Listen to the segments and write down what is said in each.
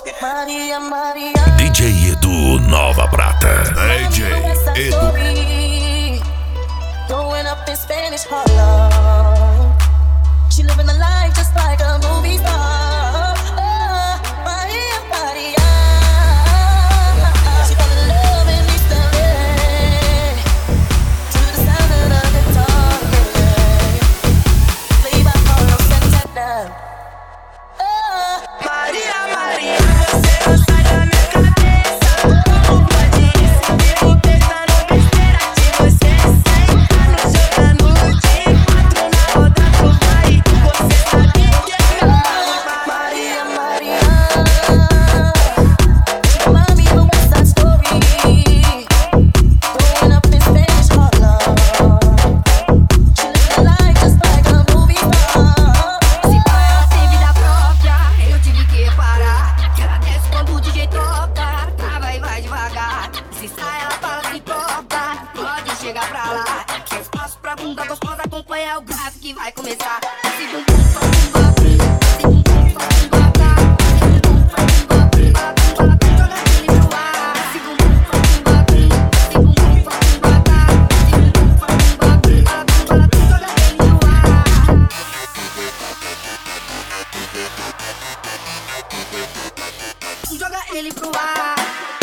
Maria, Maria. DJ Edu Nova Prata. DJ Edu. Growing up in Spanish Harlem, she living a life just like a movie star. Oh, Maria, Maria. She fell in love in East LA to the sound of the guitar, played by Carlos Santana. Oh, Maria, Maria. Você não sai da minha cabeça. Como pode isso? Vivo pensando besteira de você. Jogando de 4 na roda pro pai. Você sabe que é Maria, Maria. Mami, não essa story. Growing up in Spanish Harlem, she living a life just like a movie star. Se pai ela tem vida própria, eu tive que parar. Que ela desce quando o DJ toca, trava e vai devagar. Se sai ela fala se importa, pode chegar pra lá. Que é espaço pra bunda gostosa, acompanha o grave que vai começar. Esse bumbum pra bumba, esse bumbum pra bumba, esse bumbum pra bumba, ela tá jogando ele pro ar. Esse bumbum pra bumba, esse bumbum pra bumba, esse bumbum pra bumba, ela tá jogando ele pro ar. Joga ele pro ar.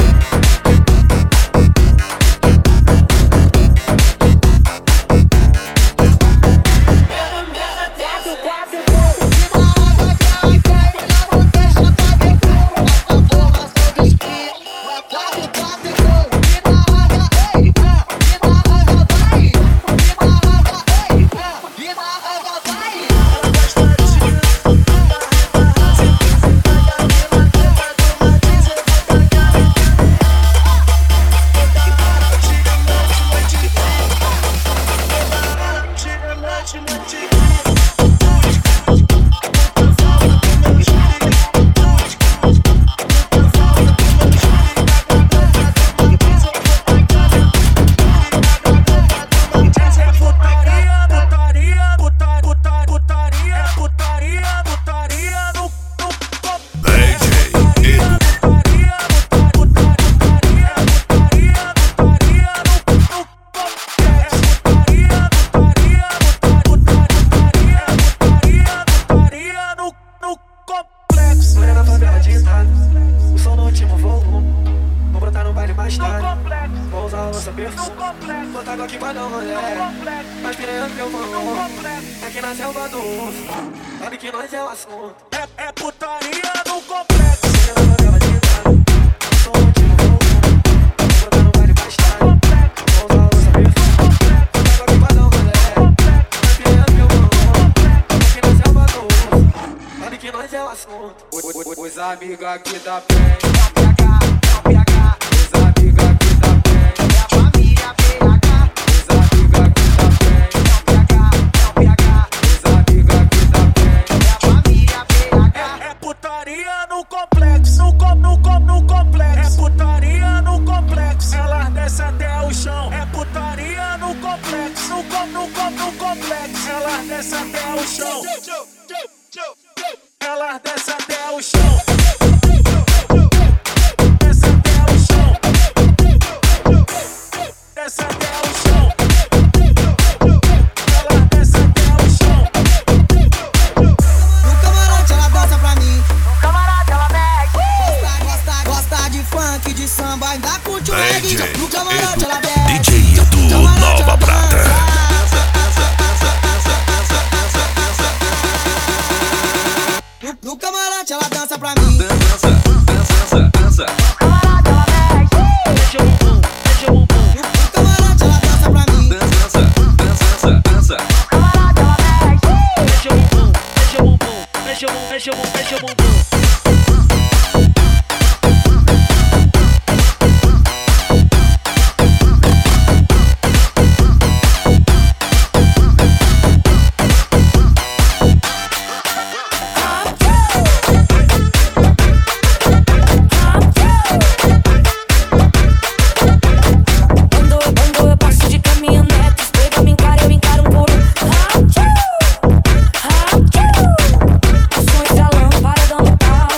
É putaria no complexo. Os amigos aqui da PEN, os amigos aqui da PEN, os amigos aqui da PEN, os amigos aqui da PEN. É putaria no complexo, no complexo. É putaria no complexo. Elas descem até o chão. É putaria no complexo, no complexo. Elas descem até o chão. Elas descem até o chão. Desce até o chão. Desce até o chão. Elas descem até o chão. No camarote ela dança pra mim. No camarote ela mexe. Gosta de funk, de samba, ainda curte o reggae. No camarote ela mexe. DJ Edu Nova Prata. No camarote ela dança pra mim. Dança. No camarote ela mexe. Deixa o bumbum, deixa o bumbum. No camarote ela dança pra mim. Dança. No camarote ela mexe. Deixa o bumbum, deixa o bumbum. Deixa o bumbum. Sonhos da lâmpada dando pau.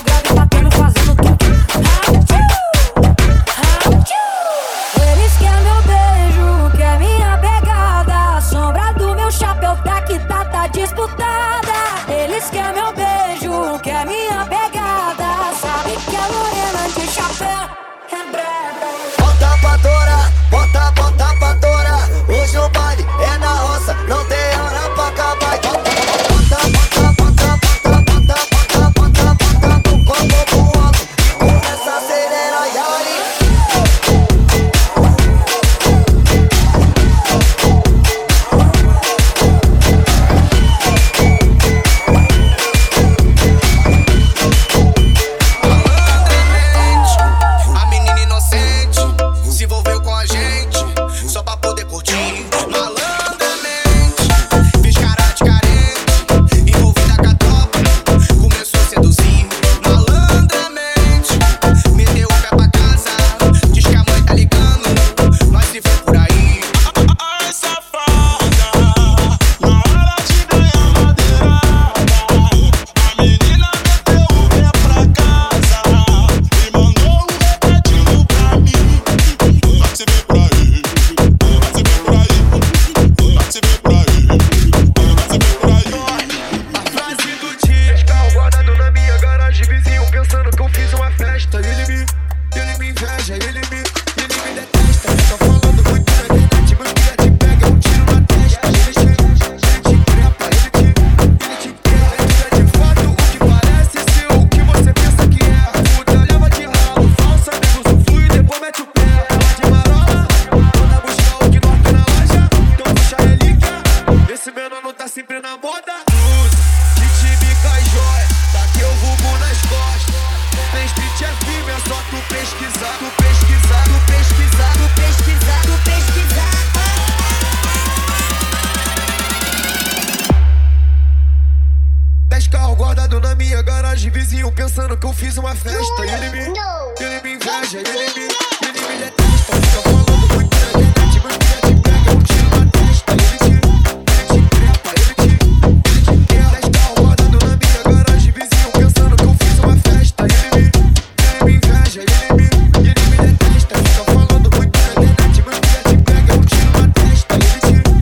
garagem, vizinho pensando que eu fiz uma festa. E ele me inveja, ele me detesta. Fica falando muito na internet, mas queria te pegar, eu tiro na testa. Ele te trepa, ele te quer. 10 carros rodando na minha garagem, vizinho pensando que eu fiz uma festa. Ele me inveja, ele me detesta. Fica falando muito na internet, mas queria te pegar, eu tiro na testa. Ele te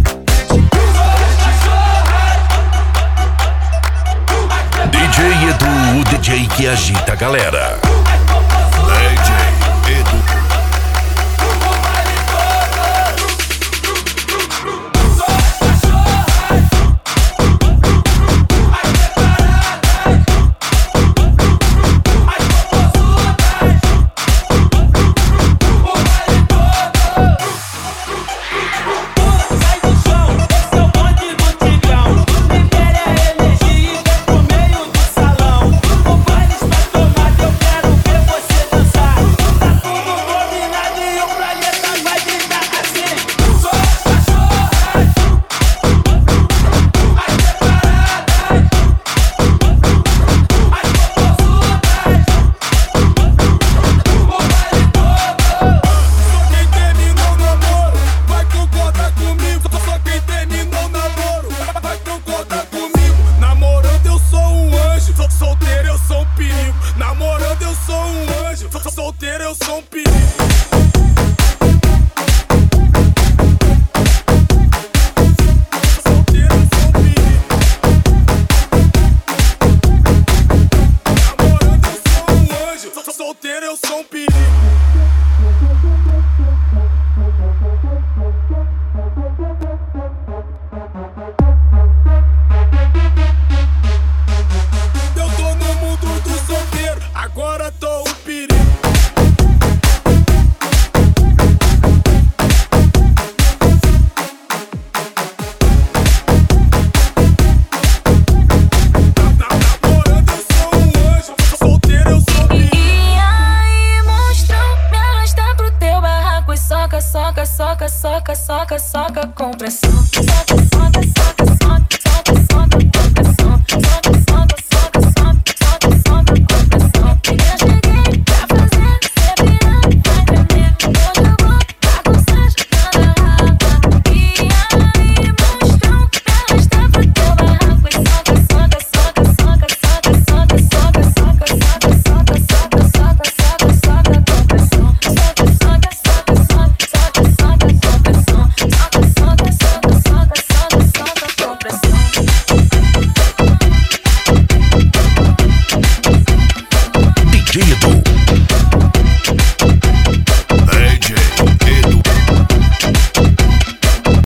DJ Edu, o DJ que agita a galera. DJ Edu. Solteiro eu sou um perigo. Solteiro eu sou um perigo. Namorando eu sou um anjo. Solteiro eu sou um perigo. Eu tô no mundo do solteiro, agora tô um perigo. Soca com pressão. Soca,